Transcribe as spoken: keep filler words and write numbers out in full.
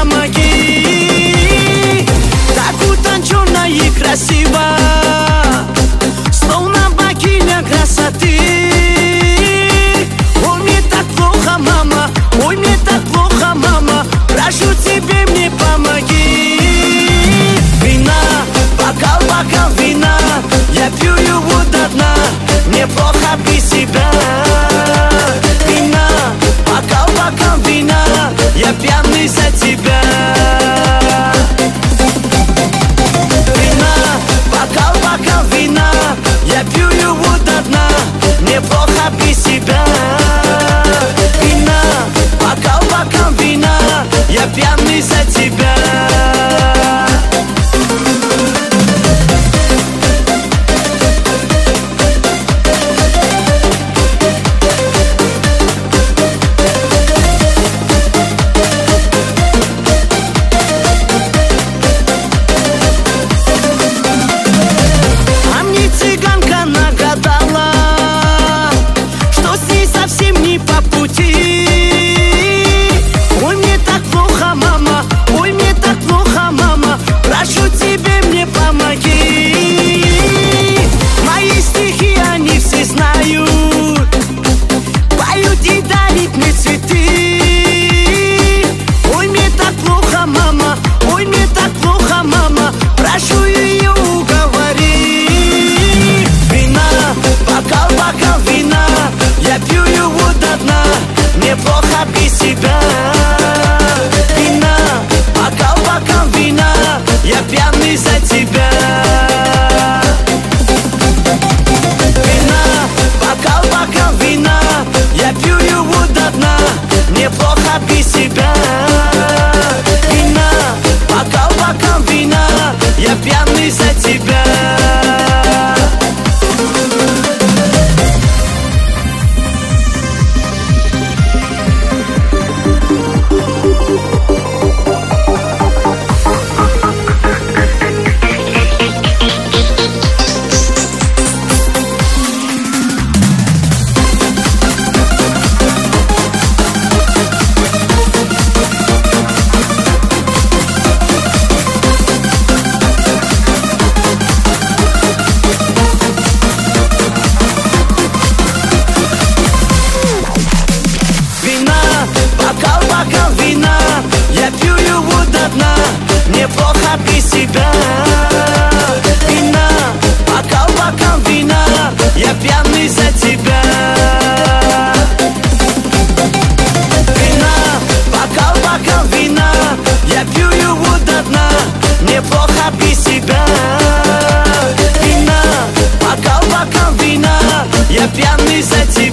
помоги. Так утонченно и красиво, словно богиня красоты. Ой, мне так плохо, мама, ой, мне так плохо, мама, прошу тебе, мне помоги. Вина, бокал, бокал вина, я пью его до дна, мне плохо без тебя. Вина, бокал, бокал вина, я пьяный за тебя. Вина, бокал, бокал вина, я пью его до дна, мне плохо без тебя. Вина, бокал, бокал вина, я пьяный за тебя. Мне плохо без тебя. Вина, бокал, бокал вина, я пьяный за тебя. Вина, бокал, бокал вина, я пью его до дна, мне плохо без тебя. Вина, бокал, бокал вина, я пьяный за тебя. Бокал вина, я пью его до дна, мне плохо без тебя. Вина, бокал, бокал вина, я пьяный за тебя. Вина, бокал, бокал вина, я пью его до дна, мне плохо без тебя. Вина, бокал, бокал вина, я пьяный за тебя.